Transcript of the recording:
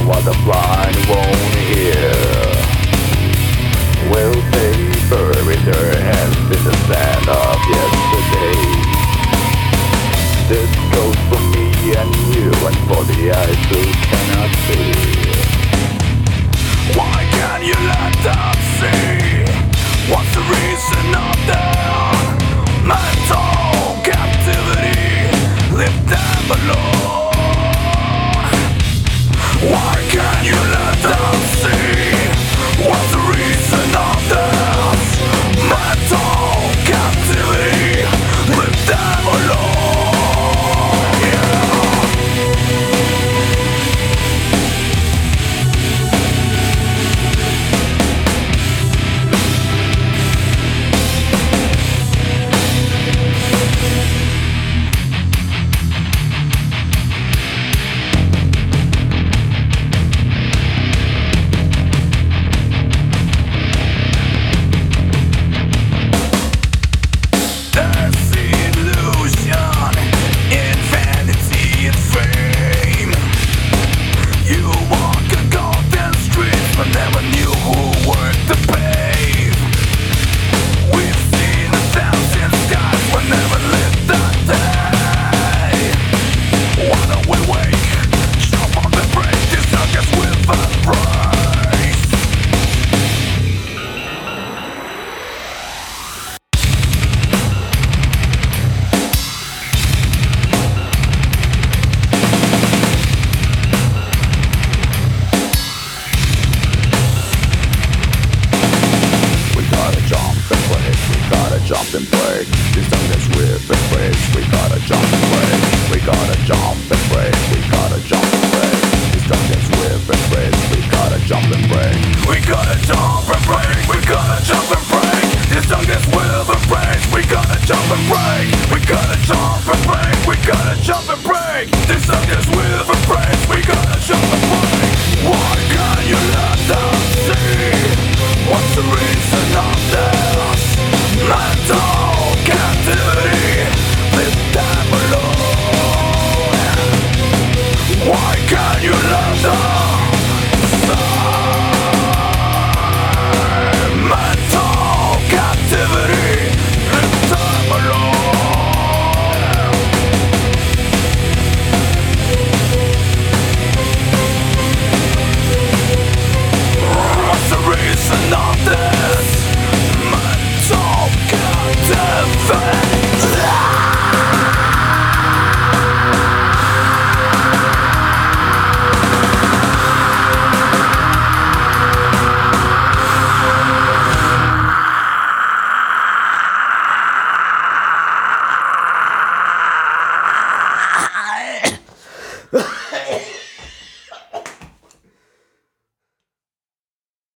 what the blind won't hear. Will they bury their hands in the sand of yesterday? This goes for me and you, and for the eyes who cannot see. Why can't you let them see? What's the reason of their mental captivity? Leave them alone. Why can't you let them see? What's the reason of this mental captivity? Leave them alone. Yeah. Jump and break. This time let's rip and break. We gotta jump and break. We gotta jump and break. We gotta jump and break. This time let's rip and break. We gotta jump and break. We gotta jump and break. We gotta jump and break. This time let's rip and break. We gotta jump and break. We gotta jump and break. We gotta jump and break. This time let's rip and break. We